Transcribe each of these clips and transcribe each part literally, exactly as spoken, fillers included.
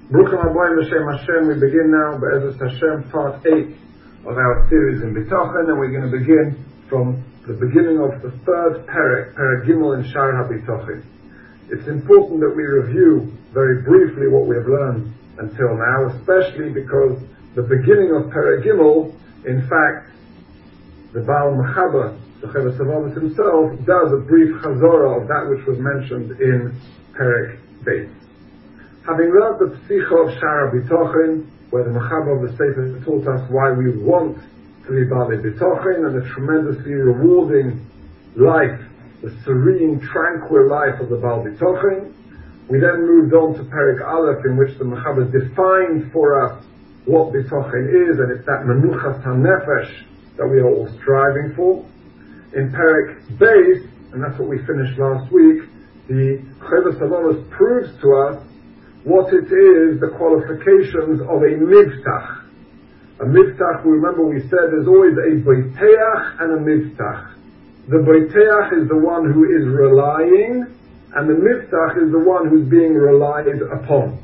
Bruchim Aboim L'Shem Hashem. We begin now, Be'ezus Hashem, part eight of our series in Bitochen, and we're going to begin from the beginning of the third Perek, Perek Gimel in Shar HaBitochen. It's important that we review very briefly what we have learned until now, especially because the beginning of Perek Gimel, in fact, the Baal Mechaber, the Chovos HaLevavos himself, does a brief chazorah of that which was mentioned in Perek Beis. Having learned the Psicha of Shar HaBitochen, where the Mechaber of the Sefer taught us why we want to be Baalei Bitochen and the tremendously rewarding life, the serene, tranquil life of the Baal Bitochen, we then moved on to Perek Aleph, in which the Mechaber defined for us what Bitochen is, and it's that Menuchas HaNefesh that we are all striving for. In Perek Beis, and that's what we finished last week, the Chovos HaLevavos proves to us what it is, the qualifications of a Mivtach. A Mivtach, remember we said there's always a Boiteach and a Mivtach. The Boiteach is the one who is relying, and the Mivtach is the one who's being relied upon.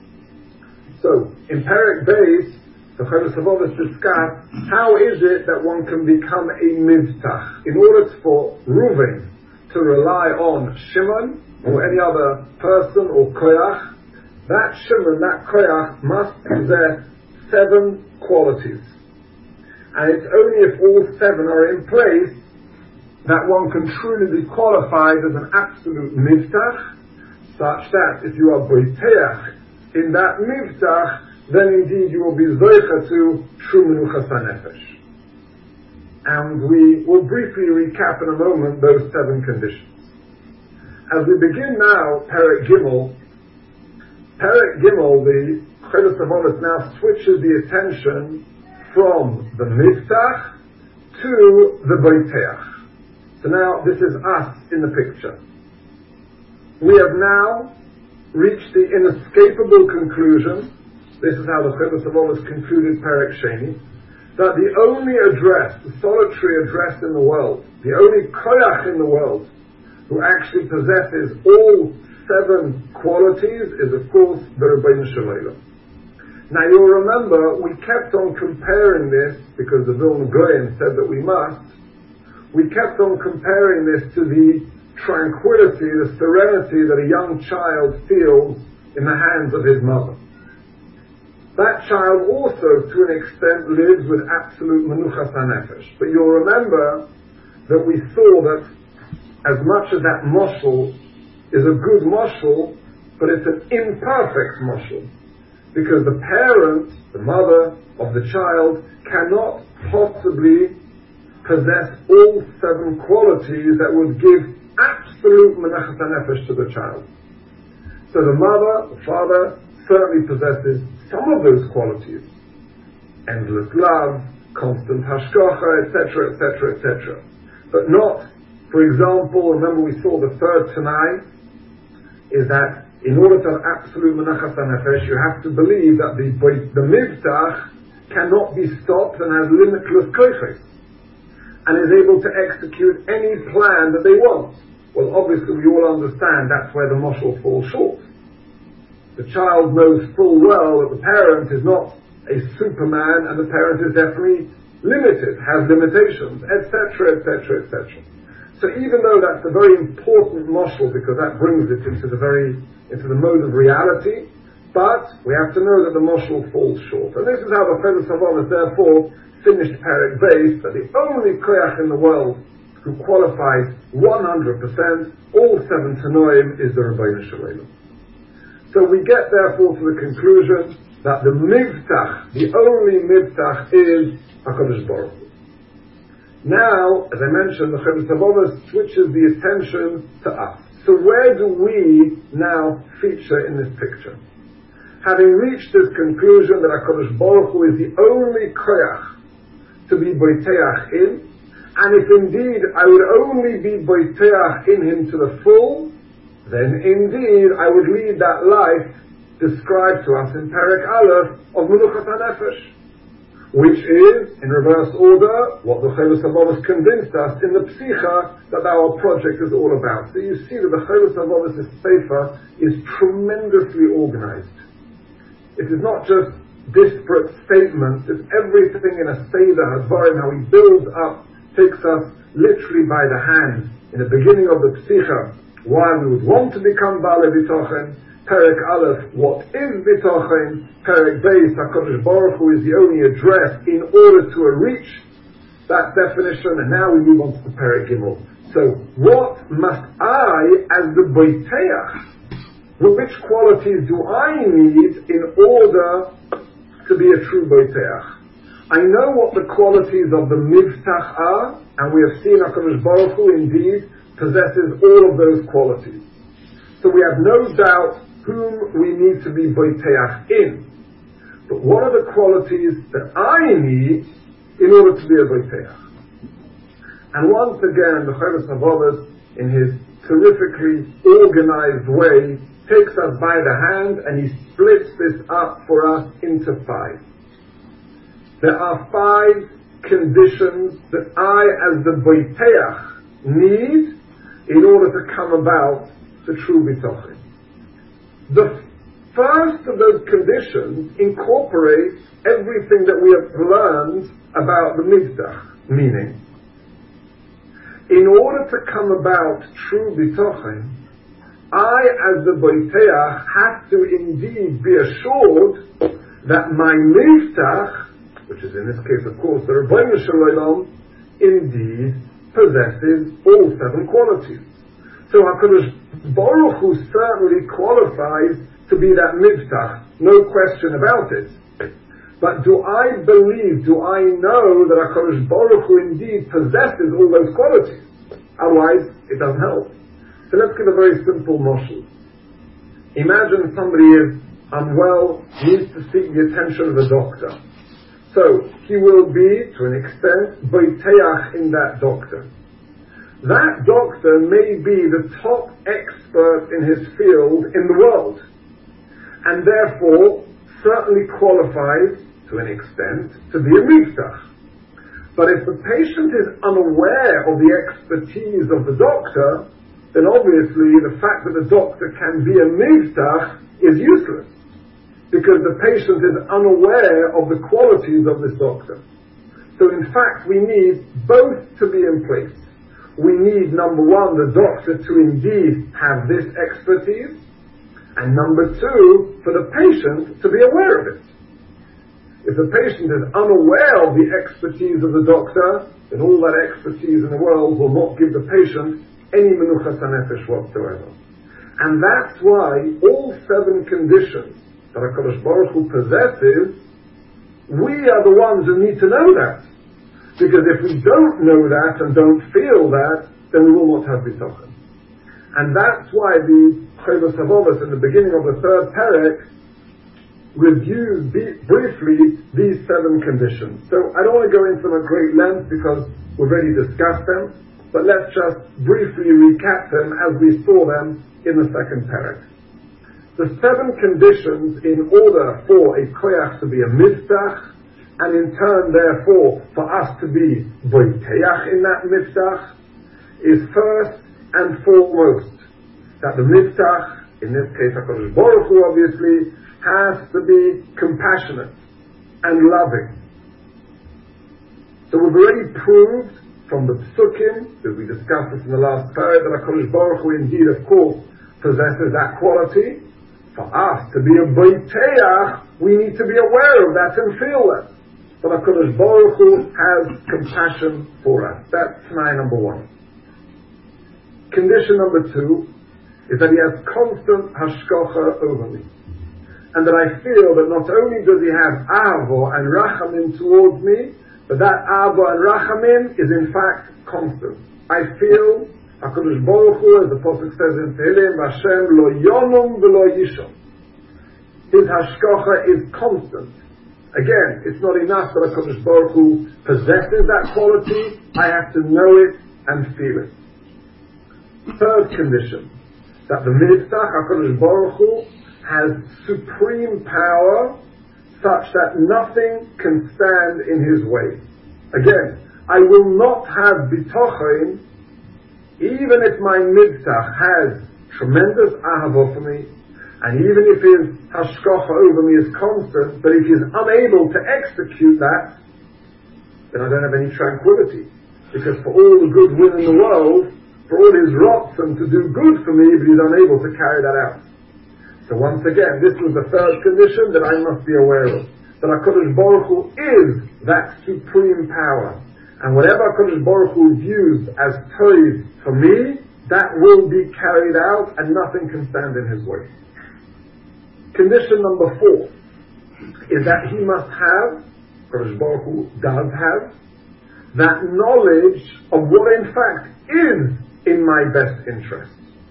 So, in Perek Beis, the Chovos HaLevavos discuss how is it that one can become a Mivtach. In order for Reuven to rely on Shimon, or any other person, or Koyach, that Shimon, that Koyach, must possess seven qualities. And it's only if all seven are in place that one can truly be qualified as an absolute Mivtach, such that if you are Boiteach in that Mivtach, then indeed you will be Zoicha to true Menuchas HaNefesh. And we will briefly recap in a moment those seven conditions. As we begin now, Perek Gimel, Perek Gimel, the Chovos HaLevavos now switches the attention from the Mivtach to the Boiteach. So now this is us in the picture. We have now reached the inescapable conclusion, this is how the Chovos HaLevavos concluded Perek Sheni, that the only address, the solitary address in the world, the only Koyach in the world, who actually possesses all seven qualities is, of course, the Rebbeinu Shalom. Now you'll remember, we kept on comparing this, because the Vilna Goyen said that we must, we kept on comparing this to the tranquility, the serenity that a young child feels in the hands of his mother. That child also, to an extent, lives with absolute Menuchas HaNefesh. But you'll remember that we saw that as much as that moshel is a good moshel, but it's an imperfect moshel, because the parent, the mother of the child, cannot possibly possess all seven qualities that would give absolute Menuchas HaNefesh to the child. So the mother, the father, certainly possesses some of those qualities: endless love, constant hashgacha, et cetera, et cetera, et cetera. But not, for example, remember we saw the third Tanai, is that in order to have absolute Menuchas HaNefesh, you have to believe that the the Mivtach cannot be stopped and has limitless koiches, and is able to execute any plan that they want. Well, obviously we all understand that's where the moshel falls short. The child knows full well that the parent is not a superman, and the parent is definitely limited, has limitations, et cetera, et cetera, et cetera. So even though that's a very important moshel, because that brings it into the very, into the mode of reality, but we have to know that the moshel falls short. And this is how the Chovos HaLevavos therefore finished Perek Beis, that the only koyach in the world who qualifies one hundred percent, all seven Tanoim, is the Rebbeinu Shalom. So we get therefore to the conclusion that the Mivtach, the only Mivtach, is HaKadosh Baruch Hu. Now, as I mentioned, the Chovos HaLevavos switches the attention to us. So where do we now feature in this picture? Having reached this conclusion that HaKadosh Baruch Hu is the only koyach to be boiteach in, and if indeed I would only be boiteach in him to the full, then indeed I would lead that life described to us in Perek Aleph of Menuchas HaNefesh, which is, in reverse order, what the Chovos HaLevavos convinced us in the Psicha that our project is all about. So you see that the Chovos HaLevavos' Sefer is tremendously organized. It is not just disparate statements, it's everything in a Seder Hadvarim, how he builds up, takes us literally by the hand. In the beginning of the Psicha, why we would want to become Baalei Bitochen, Perek Aleph, what is Bitochen, Perek Beis, HaKadosh Baruch Hu is the only address in order to reach that definition, and now we move on to the Perek Gimel. So, what must I, as the Boiteach, which qualities do I need in order to be a true Boiteach? I know what the qualities of the Mivtach are, and we have seen HaKadosh Baruch Hu indeed possesses all of those qualities. So we have no doubt whom we need to be Boiteach in. But what are the qualities that I need in order to be a Boiteach? And once again, the Chovos HaLevavos, in his terrifically organized way, takes us by the hand and he splits this up for us into five. There are five conditions that I, as the Boiteach, need in order to come about the true Bitochen. The first of those conditions incorporates everything that we have learned about the Mivtach, meaning, in order to come about true Bitochen, I, as the Boiteach, have to indeed be assured that my Mivtach, which is in this case, of course, the Rebbeinu Shalom, indeed possesses all seven qualities. So HaKadosh Baruch Hu certainly qualifies to be that Mivtach, no question about it. But do I believe, do I know that HaKadosh Baruch Hu indeed possesses all those qualities? Otherwise, it doesn't help. So let's give a very simple moshel. Imagine somebody is unwell, needs to seek the attention of a doctor. So, he will be, to an extent, Boiteach in that doctor. That doctor may be the top expert in his field in the world, and therefore certainly qualifies, to an extent, to be a Mivtach. But if the patient is unaware of the expertise of the doctor, then obviously the fact that the doctor can be a Mivtach is useless, because the patient is unaware of the qualities of this doctor. So in fact, we need both to be in place. We need, number one, the doctor to indeed have this expertise, and number two, for the patient to be aware of it. If the patient is unaware of the expertise of the doctor, then all that expertise in the world will not give the patient any menuchas hanefesh whatsoever. And that's why all seven conditions that HaKadosh Baruch Hu possesses, we are the ones who need to know that. Because if we don't know that and don't feel that, then we will not have Bitochen. And that's why the Chovos HaLevavos in the beginning of the third Perek reviews be- briefly these seven conditions. So I don't want to go into them at great length because we've already discussed them, but let's just briefly recap them as we saw them in the second Perek. The seven conditions in order for a koyach to be a Mivtach, and in turn therefore for us to be Boiteach in that Mivtach, is first and foremost that the Mivtach, in this case HaKadosh Baruch Hu obviously, has to be compassionate and loving. So we've already proved from the Psukim, that we discussed this in the last period, that HaKadosh Baruch Hu indeed of course possesses that quality. For us to be a Boiteach, we need to be aware of that and feel that. But HaKadosh Baruch Hu has compassion for us. That's T'nai number one. Condition number two is that he has constant hashkocha over me. And that I feel that not only does he have Avo and Rachamim towards me, but that Avo and Rachamim is in fact constant. I feel HaKadosh Baruch Hu, as the Pasuk says in Tehillim, Hashem lo yonum v'lo yishom. His hashkocha is constant. Again, it's not enough that HaKadosh Baruch Hu possesses that quality. I have to know it and feel it. Third condition, that the Mivtach, HaKadosh Baruch Hu, has supreme power such that nothing can stand in his way. Again, I will not have bitochen even if my Mivtach has tremendous ahava for me, And even if his hashkacha over me is constant, but if he's unable to execute that, then I don't have any tranquility. Because for all the good will in the world, for all his rotzen to do good for me, but he's unable to carry that out. So once again, this was the third condition that I must be aware of. That HaKadosh Baruch Hu is that supreme power. And whatever HaKadosh Baruch Hu views as toiv for me, that will be carried out and nothing can stand in his way. Condition number four is that he must have, HaKadosh Baruch Hu does have, that knowledge of what in fact is in my best interest.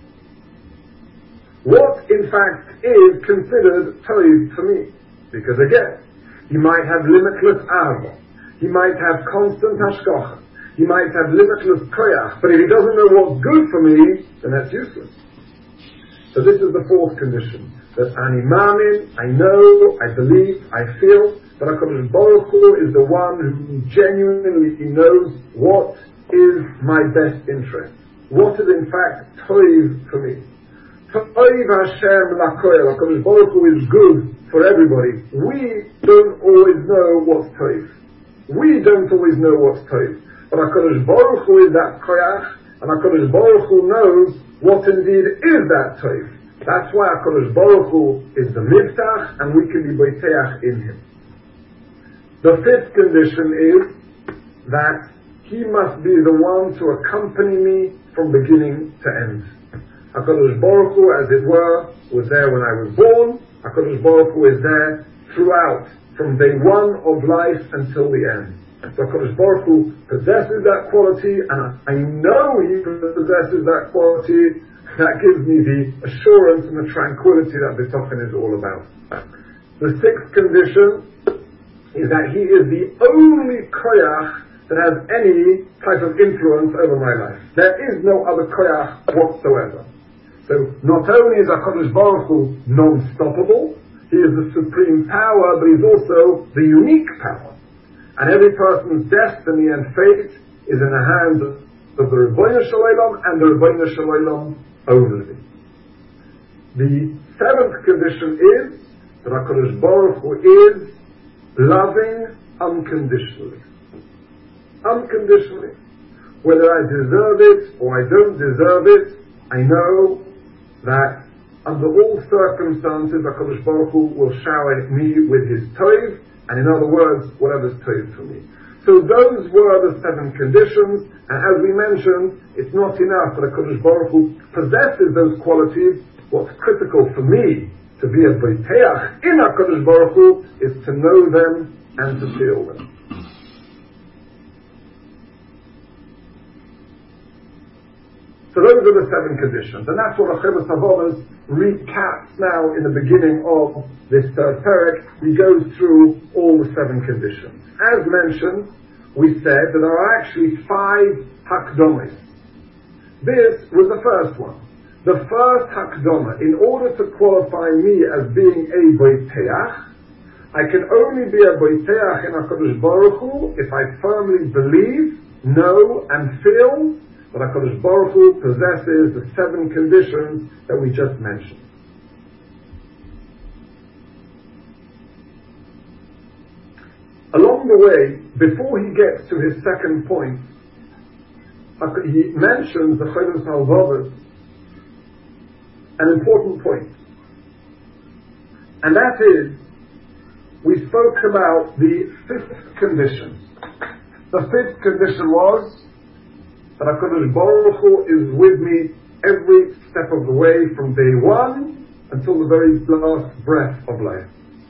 What in fact is considered toiv for me. Because again, he might have limitless ahava, he might have constant hashkacha, he might have limitless koyach, but if he doesn't know what's good for me, then that's useless. So this is the fourth condition. That ani mamin, I know, I believe, I feel that HaKadosh Baruch Hu is the one who genuinely knows what is my best interest. What is in fact toiv for me. Toiv Hashem lakoel, HaKadosh Baruch Hu is good for everybody. We don't always know what's toiv. We don't always know what's toiv. But HaKadosh Baruch Hu is that koyach, and HaKadosh Baruch Hu knows what indeed is that toiv. That's why HaKadosh Baruch Hu is the miftach, and we can be boiteach in him. The fifth condition is that he must be the one to accompany me from beginning to end. HaKadosh Baruch Hu, as it were, was there when I was born. HaKadosh Baruch Hu is there throughout, from day one of life until the end. So HaKadosh Baruch Hu possesses that quality, and I know he possesses that quality. That gives me the assurance and the tranquility that B'tochen is all about. The sixth condition is that he is the only koyach that has any type of influence over my life. There is no other koyach whatsoever. So not only is HaKadosh Baruch Hu non-stoppable, he is the supreme power, but he's also the unique power. And every person's destiny and fate is in the hands of the Rebbeinu Shalom and the Rebbeinu Shalom only. The seventh condition is that HaKadosh Baruch Hu is loving unconditionally. Unconditionally. Whether I deserve it or I don't deserve it, I know that under all circumstances HaKadosh Baruch Hu will shower me with his toiv, and in other words, whatever's toiv for me. So those were the seven conditions, and as we mentioned, it's not enough that HaKadosh Baruch Hu possesses those qualities. What's critical for me to be a boiteach in HaKadosh Baruch Hu is to know them and to feel them. So those are the seven conditions, and that's what Achemus Havodas recaps now in the beginning of this third parak. He goes through all the seven conditions. As mentioned, we said that there are actually five hakdomas. This was the first one. The first hakdoma, in order to qualify me as being a boiteach, I can only be a boiteach in HaKadosh Baruch Hu if I firmly believe, know, and feel that HaKadosh Baruch Hu possesses the seven conditions that we just mentioned. Along the way, before he gets to his second point, he mentions the Chodesh Halvadas, an important point. And that is, we spoke about the fifth condition. The fifth condition was that HaKadosh Baruch Hu is with me every step of the way from day one until the very last breath of life.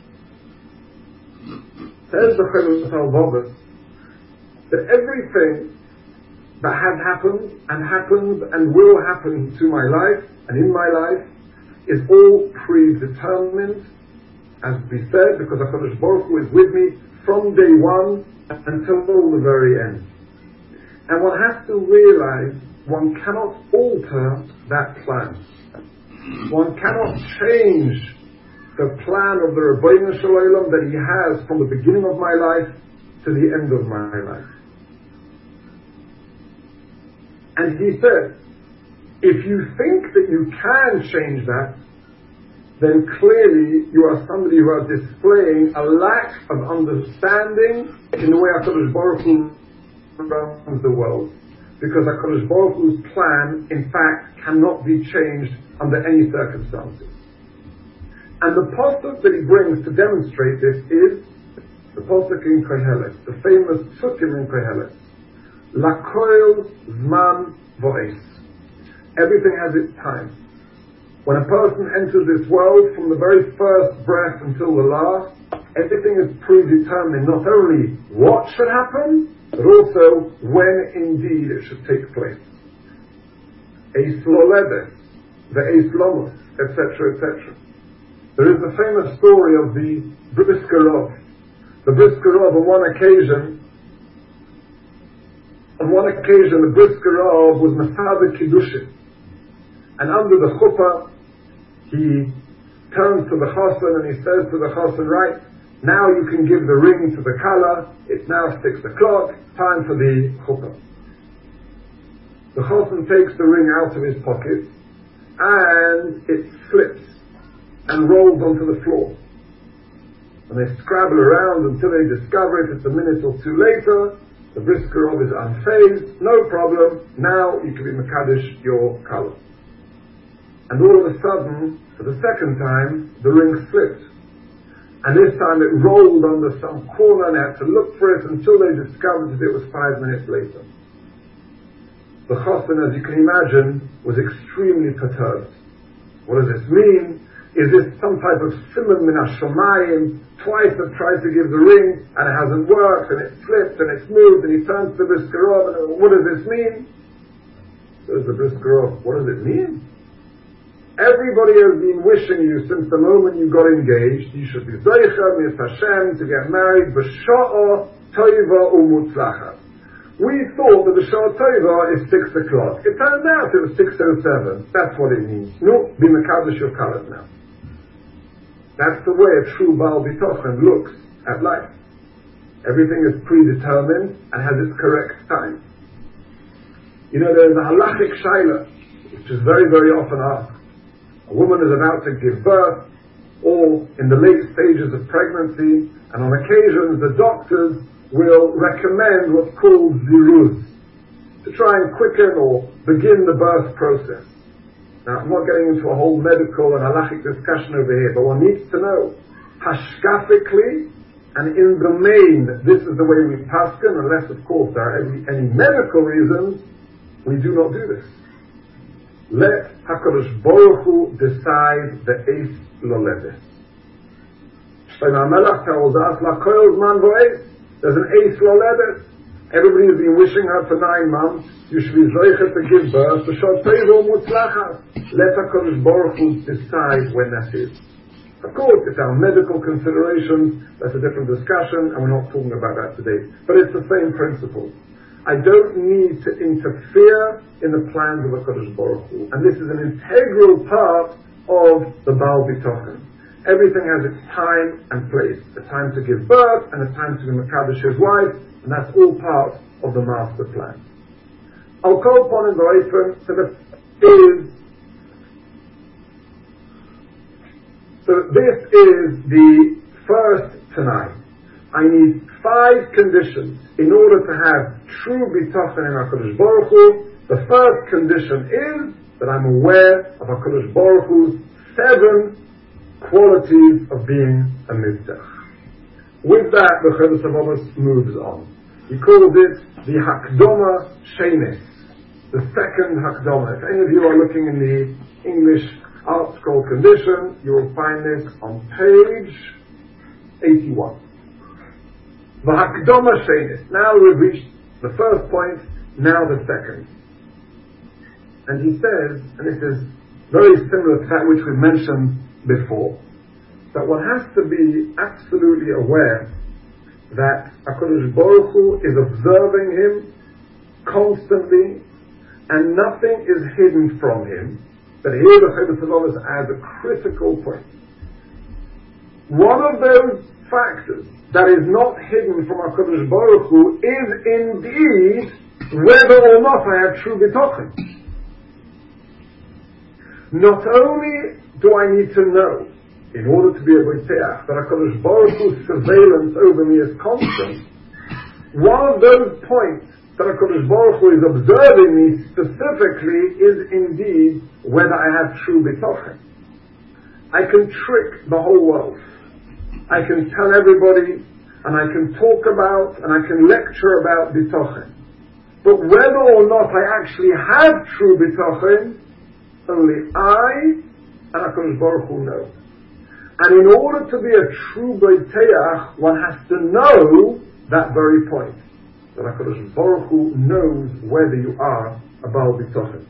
Says the Chodesh Halvadas that everything that has happened and happens and will happen to my life and in my life is all predetermined, as we said, because HaKadosh Baruch Hu is with me from day one until the very end. And one has to realize one cannot alter that plan. One cannot change the plan of the Rebbeinu Shalom that he has from the beginning of my life to the end of my life. And he said, if you think that you can change that, then clearly you are somebody who are displaying a lack of understanding in the way HaKadosh Baruch Hu runs the world. Because HaKadosh Baruch Hu's plan, in fact, cannot be changed under any circumstances. And the pasuk that he brings to demonstrate this is the pasuk in Kohelet, the famous psukim in Kohelet. Lakoil zman vo'es. Everything has its time. When a person enters this world, from the very first breath until the last, everything is predetermined, not only what should happen, but also when indeed it should take place. Eis loledes, the eis lomos, et cetera, et cetera. There is the famous story of the Brisker Rov. The Brisker Rov, on one occasion, on one occasion, the Brisker Rov was Masada Kiddushin. And under the chuppah, he turns to the chassan and he says to the chassan, right, now you can give the ring to the kala, it's now six o'clock, time for the chuppah. The chassan takes the ring out of his pocket and it slips and rolls onto the floor. And they scrabble around until they discover it. It's a minute or two later. The Brisker Rov is unfazed, no problem, now you can be Mekadosh your kala. And all of a sudden, for the second time, the ring slipped. And this time it rolled under some corner and they had to look for it until they discovered that it was five minutes later. The chassan, as you can imagine, was extremely perturbed. What does this mean? Is this some type of simon min hashamayim? Twice I've tried to give the ring and it hasn't worked and it slipped and it's moved, and he turns to the Brisker Rov and what does this mean? Says the Brisker Rov, what does it mean? Everybody has been wishing you since the moment you got engaged, you should be Zoicha, Miz Hashem, to get married, B'Sha'a Toiva U'Mutzlacha. We thought that the Sha'ah Toiva is six o'clock. It turned out it was six oh seven. That's what it means. No, be Mekadosh your kalas now. That's the way a true Baal Bitochen looks at life. Everything is predetermined and has its correct time. You know, there is a halachic shaila, which is very, very often asked. A woman is about to give birth, or in the late stages of pregnancy, and on occasions the doctors will recommend what's called ziruz, to try and quicken or begin the birth process. Now, I'm not getting into a whole medical and halachic discussion over here, but one needs to know, hashkafically, and in the main, this is the way we paskin, unless of course there are any, any medical reasons, we do not do this. Let HaKadosh Baruch Hu decide the eis loledes. Shlomo HaMelech tells us, Lakoil zman vo'es. There's an eis loledes. Everybody has been wishing her for nine months. You should be zoichet to give birth. B'sha'ah toiva u'mutzlacha. Let HaKadosh Baruch Hu decide when that is. Of course, if there are medical considerations, that's a different discussion, and we're not talking about that today. But it's the same principle. I don't need to interfere in the plans of HaKadosh Baruch Hu. And this is an integral part of the Baal Bitochen. Everything has its time and place. A time to give birth and a time to be Mekadosh his wife, and that's all part of the master plan. I'll call upon in the open, so that is, so this is the first tonight. I need five conditions in order to have true bitochen in HaKadosh Baruch Hu. The first condition is that I'm aware of HaKadosh Baruch Hu's seven qualities of being a mitzvah. With that, the Chedes HaVados moves on. He calls it the Hakdoma Shenis, the second Hakdoma. If any of you are looking in the English Art Scroll condition, you will find this on page eighty-one. The Hakdoma Shenis. Now we've reached the first point, now the second. And he says, and this is very similar to that which we mentioned before, that one has to be absolutely aware that HaKadosh Baruch Hu is observing him constantly, and nothing is hidden from him. But here the Chedes HaVados adds a critical point. One of those factors that is not hidden from HaKadosh Baruch Hu is indeed whether or not I have true bitochen. Not only do I need to know in order to be a boiteach, that HaKadosh Baruch Hu's surveillance over me is constant, one of those points that HaKadosh Baruch Hu is observing me specifically is indeed whether I have true bitochen. I can trick the whole world. I can tell everybody, and I can talk about, and I can lecture about bitochen. But whether or not I actually have true bitochen, only I and HaKadosh Baruch Hu know. And in order to be a true boiteach, one has to know that very point. That HaKadosh Baruch Hu knows whether you are a Baal Bitochen.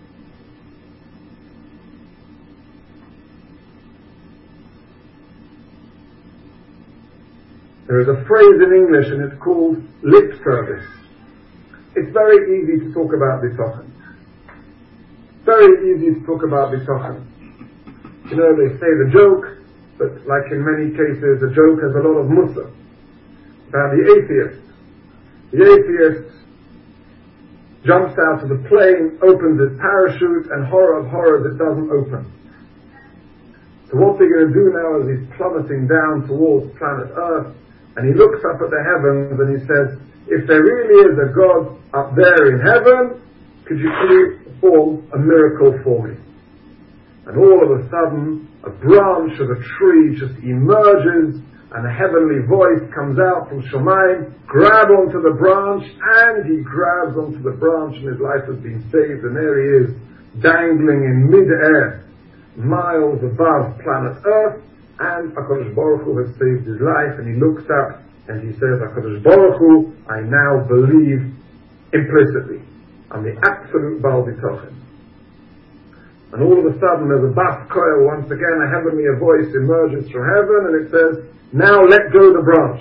There is a phrase in English and it's called lip service. It's very easy to talk about Bitochen. Very easy to talk about Bitochen. You know, they say the joke, but like in many cases, the joke has a lot of mussar. About the atheist. The atheist jumps out of the plane, opens his parachute, and horror of horrors, it doesn't open. So what's he going to do now is he's plummeting down towards planet Earth, and he looks up at the heavens and he says, if there really is a God up there in heaven, could you please perform a miracle for me? And all of a sudden, a branch of a tree just emerges, and a heavenly voice comes out from Shomayim, grab onto the branch, and he grabs onto the branch, and his life has been saved, and there he is, dangling in mid-air, miles above planet Earth, and HaKadosh Baruch Hu has saved his life, and he looks up, and he says, HaKadosh Baruch Hu, I now believe implicitly. I'm the absolute Baal Bitochen. And all of a sudden there's a bas koel, once again a heavenly voice emerges from heaven and it says, now let go the branch.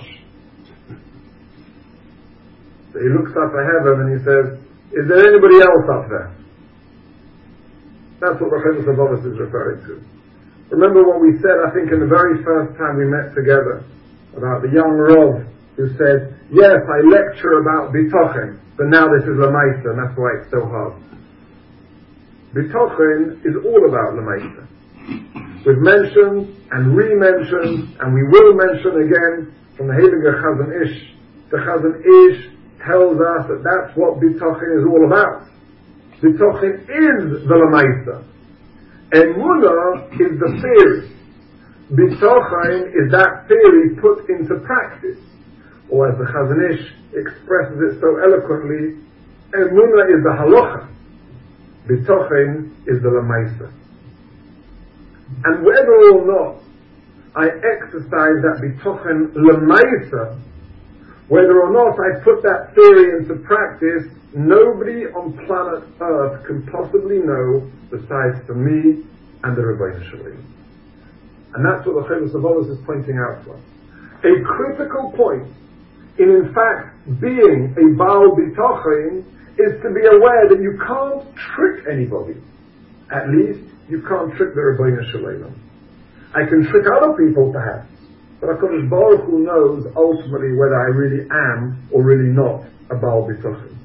So he looks up at heaven and he says, is there anybody else up there? That's what Rochemus Avalos is referring to. Remember what we said, I think, in the very first time we met together, about the young Rav who said, yes, I lecture about Bitochen, but now this is Lamaisa, and that's why it's so hard. Bitochen is all about Lamaisa. We've mentioned and re-mentioned, and we will mention again from the Heilige Chazon Ish. The Chazon Ish tells us that that's what Bitochen is all about. Bitochen is the Lamaisa. Emunah is the theory. Bitochen is that theory put into practice. Or as the Chazon Ish expresses it so eloquently, Emunah is the halacha. Bitochen is the lamaisa. And whether or not I exercise that bitochen lamaisa, whether or not I put that theory into practice, nobody on planet Earth can possibly know besides for me and the Rebbeinu Shalom. And that's what the Rochemus Avalos is pointing out to us. A critical point in in fact being a Baal Bitochen is to be aware that you can't trick anybody. At least, you can't trick the Rebbeinu Shalom. I can trick other people perhaps, but HaKadosh Baruch Hu knows ultimately whether I really am or really not a Baal Bitochen.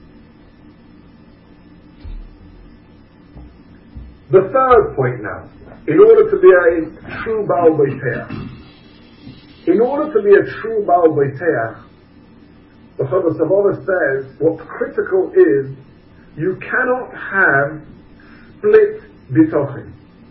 The third point now, in order to be a true Baal Boiteach, in order to be a true Baal Boiteach, the Rochemus Avalos says what's critical is you cannot have split bitochen.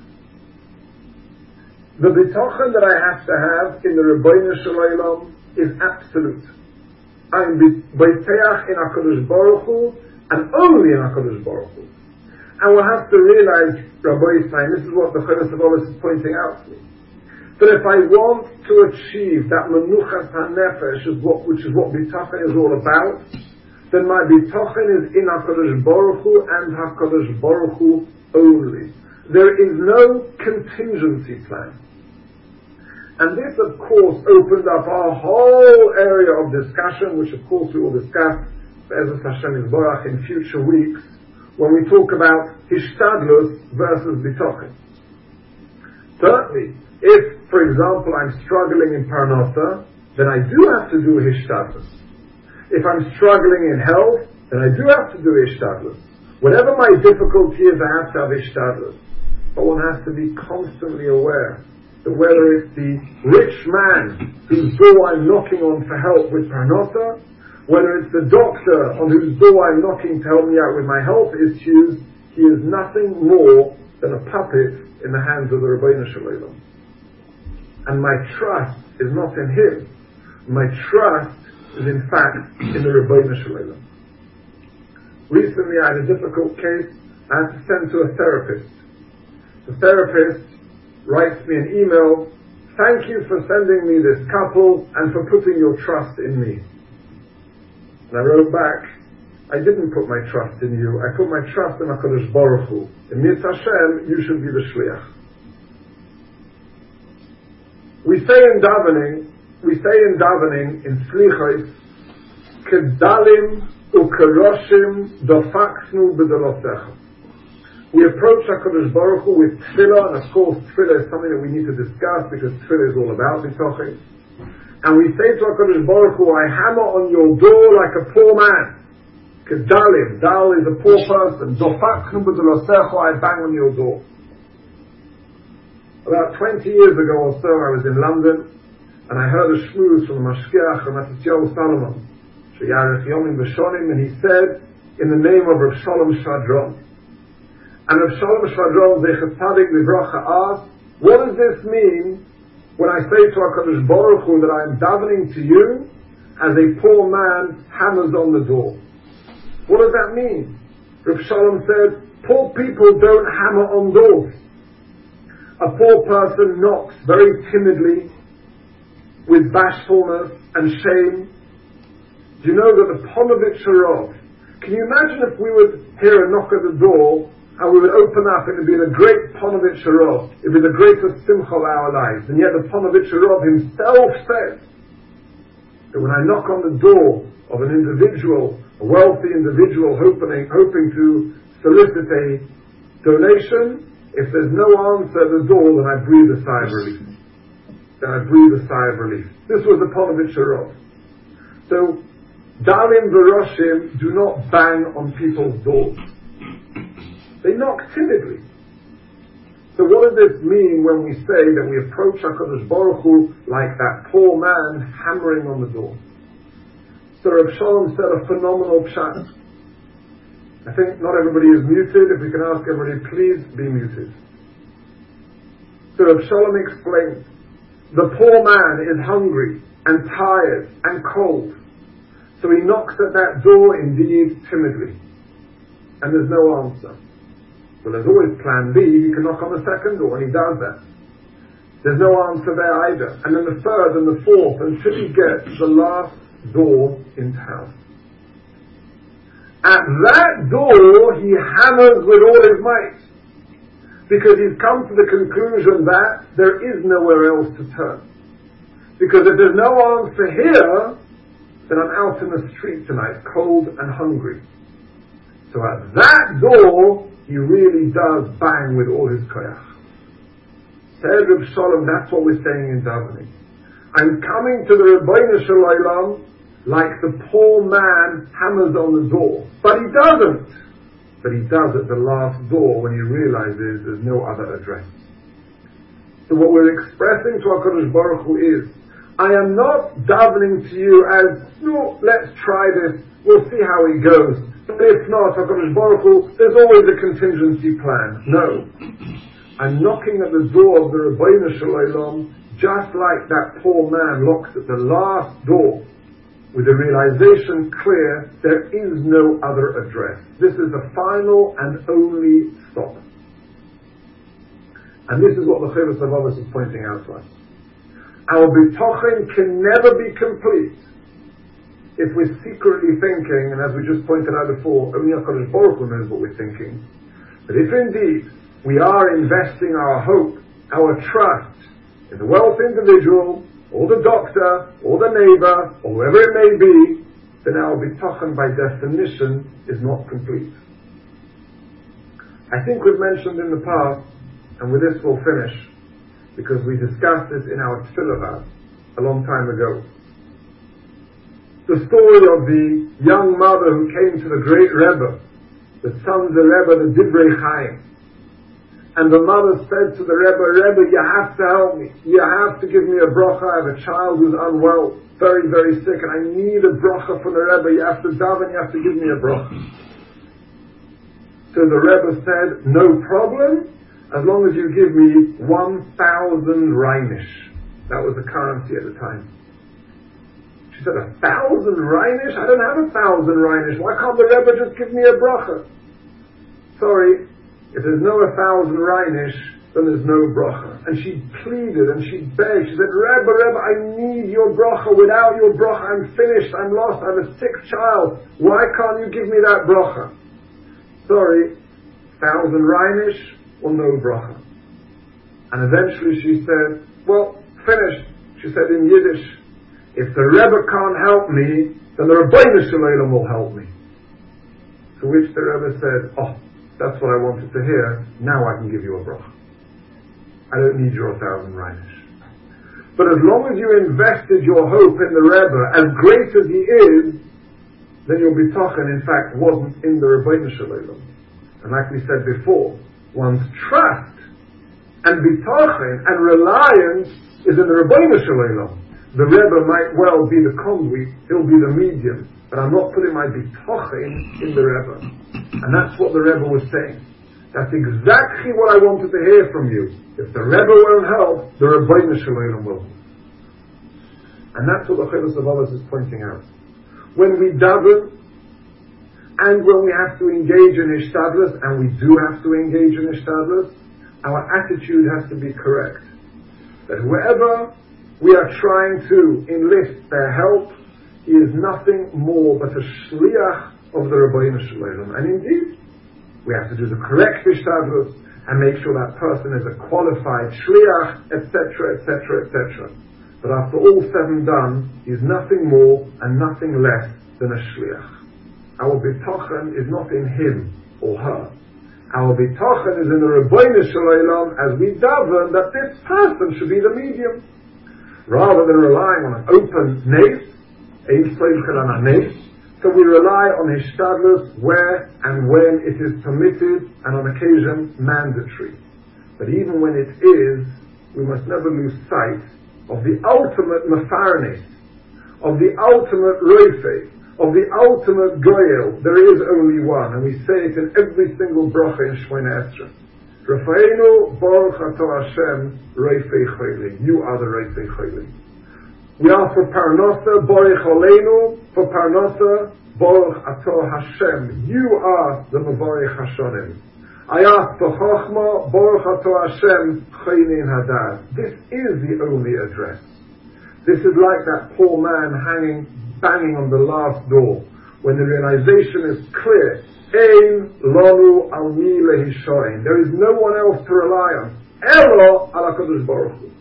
The bitochen that I have to have in the Rebbeinu Shalom is absolute. I'm boiteach in HaKadosh Baruch Hu and only in HaKadosh Baruch Hu. And we'll have to realize, Rabbi Yisrael, this is what the Rochemus Avalos is pointing out to me. That if I want to achieve that menuchas hanefesh, which is what bitochen is all about, then my bitochen is in HaKadosh Baruch Hu and HaKadosh Baruch Hu only. There is no contingency plan. And this, of course, opened up our whole area of discussion, which, of course, we will discuss Be'ezus Hashem Yisborach in future weeks, when we talk about Hishtadlus versus bitochen. Certainly, if, for example, I'm struggling in Parnasa, then I do have to do Hishtadlus. If I'm struggling in health, then I do have to do Hishtadlus. Whatever my difficulty is, I have to have Hishtadlus. But one has to be constantly aware that whether it's the rich man whose door I'm knocking on for help with parnasa, whether it's the doctor on whose door I'm knocking to help me out with my health issues, he is nothing more than a puppet in the hands of the Rebbeinu Shalom. And my trust is not in him. My trust is in fact in the Rebbeinu Shalom. Recently I had a difficult case I had to send to a therapist. The therapist writes me an email, thank you for sending me this couple and for putting your trust in me. And I wrote back, I didn't put my trust in you, I put my trust in HaKadosh Baruch Hu. In Mirz Hashem, you should be the shliach. We say in davening, we say in davening, in slichos, kedalim ukeroshim dofaknu b'dolosecha. We approach HaKadosh Baruch Hu with tefillah, and of course tefillah is something that we need to discuss because tefillah is all about bitachon. And we say to HaKadosh Baruch Hu, I hammer on your door like a poor man. Kedalim, dal is a poor person. Dofaknu b'dolosecha, I bang on your door. About twenty years ago or so, I was in London, and I heard a shmooze from the Mashgiach of Matisyahu Salomon, Sheyarech Yomim V'Shonim, and he said, in the name of Rav Shalom Shadron. And Rav Shalom Shadron, Zecher Tzadik Livracha, asked, what does this mean when I say to HaKadosh Baruch Hu that I am davening to you as a poor man hammers on the door? What does that mean? Rav Shalom said, poor people don't hammer on doors. A poor person knocks very timidly, with bashfulness and shame. Do you know that the Ponovitch Harov, can you imagine if we would hear a knock at the door and we would open up and it would be the great Ponovitch Harov, it would be the greatest simcha of our lives, and yet the Ponovitch Harov himself said that when I knock on the door of an individual, a wealthy individual hoping, hoping to solicit a donation, if there's no answer at the door, then I breathe a sigh of relief. Then I breathe a sigh of relief. This was the Ponovitch Harov. So, Dalim V'Roshim do not bang on people's doors. They knock timidly. So what does this mean when we say that we approach HaKadosh Baruch Hu like that poor man hammering on the door? So Rav Shalom said a phenomenal pshat. I think not everybody is muted. If we can ask everybody, please be muted. So Rav Shalom explained, the poor man is hungry and tired and cold. So he knocks at that door indeed timidly. And there's no answer. Well, there's always plan B. He can knock on the second door, and he does that. There's no answer there either. And then the third and the fourth, until he gets the last door in town. At that door, he hammers with all his might. Because he's come to the conclusion that there is nowhere else to turn. Because if there's no answer here, then I'm out in the street tonight, cold and hungry. So at that door, he really does bang with all his koyach. Said Rav Shalom, that's what we're saying in davening. I'm coming to the Rebbeinu Shalom like the poor man hammers on the door. But he doesn't. But he does at the last door when he realizes there's no other address. So what we're expressing to HaKadosh Baruch Hu is, I am not davening to you as, no, let's try this, we'll see how it goes. But if not, HaKadosh Baruch Hu, there's always a contingency plan. No. I'm knocking at the door of the Rebbeinu Shalom, just like that poor man knocks at the last door, with the realization clear, there is no other address. This is the final and only stop. And this is what the Chovos HaLevavos is pointing out to us. Our bitachon can never be complete if we're secretly thinking, and as we just pointed out before, only HaKadosh Baruch Hu knows what we're thinking. But if indeed we are investing our hope, our trust in the wealthy individual, or the doctor, or the neighbor, or whoever it may be, then our bitachon by definition is not complete. I think we've mentioned in the past, and with this we'll finish, because we discussed this in our tefillah a long time ago. The story of the young mother who came to the great Rebbe, the sons of the Rebbe, the Divrei Chaim. And the mother said to the Rebbe, Rebbe, you have to help me. You have to give me a bracha. I have a child who's unwell, very, very sick, and I need a bracha from the Rebbe. You have to daven, you have to give me a bracha. So the Rebbe said, no problem, as long as you give me one thousand reinish. That was the currency at the time. She said, a thousand reinish? I don't have a thousand reinish. Why can't the Rebbe just give me a bracha? Sorry. If there's no a thousand reinish, then there's no bracha. And she pleaded and she begged. She said, Rebbe, Rebbe, I need your bracha. Without your bracha, I'm finished. I'm lost. I have a sick child. Why can't you give me that bracha? Sorry, thousand reinish or no bracha. And eventually she said, well, finished. She said in Yiddish, if the Rebbe can't help me, then the Rebbeinu Shalom will help me. To which the Rebbe said, oh, that's what I wanted to hear. Now I can give you a bracha. I don't need your thousand reinish. But as long as you invested your hope in the Rebbe, as great as he is, then your bitachon, in fact, wasn't in the Rebbeinu Shalom. And like we said before, one's trust and bitachon and reliance is in the Rebbeinu Shalom. The Rebbe might well be the conduit, he'll be the medium, but I'm not putting my bitachon in the Rebbe. And that's what the Rebbe was saying. That's exactly what I wanted to hear from you. If the Rebbe won't help, the Rebbeinu Shalom will. And that's what the Chilus of Others is pointing out. When we daven, and when we have to engage in Ishtadlus, and we do have to engage in Ishtadlus, our attitude has to be correct. That whoever we are trying to enlist their help, he is nothing more but a shliach of the Rebbeinu Shalom. And indeed, we have to do the correct Ishtadlus and make sure that person is a qualified shliach, et cetera, et cetera, et cetera. But after all said and done, he is nothing more and nothing less than a shliach. Our bitachon is not in him or her. Our bitachon is in the Rebbeinu Shalom as we daven that this person should be the medium. Rather than relying on an open nace, ein soichel an nace, so we rely on Hishtadlus where and when it is permitted and on occasion mandatory. But even when it is, we must never lose sight of the ultimate Mefarnes, of the ultimate Roifei, of the ultimate Goyel. There is only one, and we say it in every single bracha in Shemona Esrei. Rafa'enu Baruch Ato Hashem Roifei Choyle. You are the Roifei Choyle. We ask for Parnasa Baruch Aleinu, for Parnasa Baruch Ato Hashem. You are the Mavarich Hashonim. I ask for Chochma Baruch Ato Hashem Choynin Hadad. This is the only address. This is like that poor man hanging, banging on the last door, when the realization is clear. Ein lonu al mi lehishoin. There is no one else to rely on. Elo ala Kadosh Baruch Hu.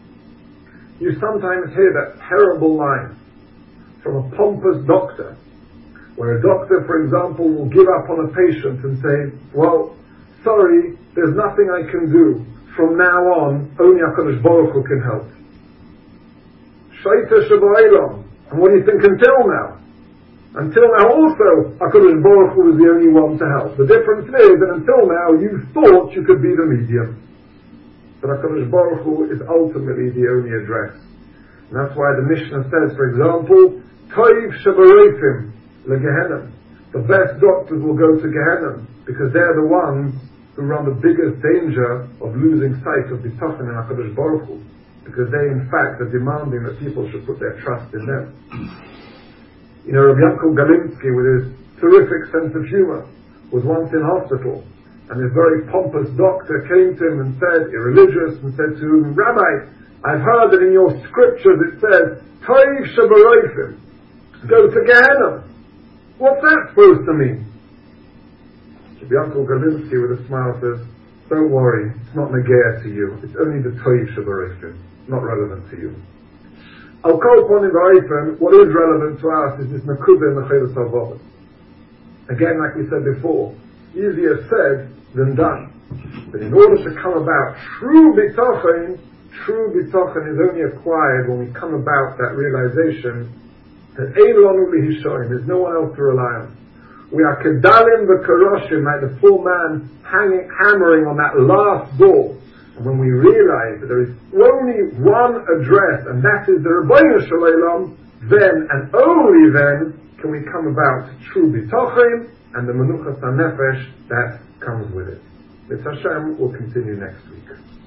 You sometimes hear that terrible line from a pompous doctor, where a doctor, for example, will give up on a patient and say, well, sorry, there's nothing I can do. From now on, only HaKadosh Baruch Hu can help. Shaita Shabba'ilam. And what do you think until now? Until now also, HaKadosh Baruch Hu was the only one to help. The difference is that until now, you thought you could be the medium. But HaKadosh Baruch Hu is ultimately the only address. And that's why the Mishnah says, for example, Toiv Shabarefim LeGehenim. The best doctors will go to Gehenna, because they're the ones who run the biggest danger of losing sight of Bitachon and HaKadosh Baruch Hu, because they in fact are demanding that people should put their trust in them. You know, Rabbi Yaakov Galinsky, with his terrific sense of humor, was once in hospital, and this very pompous doctor came to him and said, irreligious, and said to him, Rabbi, I've heard that in your scriptures it says, Toiv Shabarefim, go to Gehenna. What's that supposed to mean? Rabbi Yaakov Galinsky with a smile says, don't worry, it's not negea to you, it's only the Toiv Shabarefim, not relevant to you. I'll call upon in the what is relevant to us is this Nakuda in the Chilus HaVavos. Again, like we said before, easier said than done. But in order to come about true bitachon, true bitachon is only acquired when we come about that realization that ein lanu lihishoin, there's no one else to rely on. We are kedalim v'karoshim, like the poor man hanging, hammering on that last door. And when we realize that there is only one address, and that is the Rebbeinu Shalom, then and only then can we come about true bitachon and the menuchas hanefesh that comes with it. B'ez Hashem will continue next week.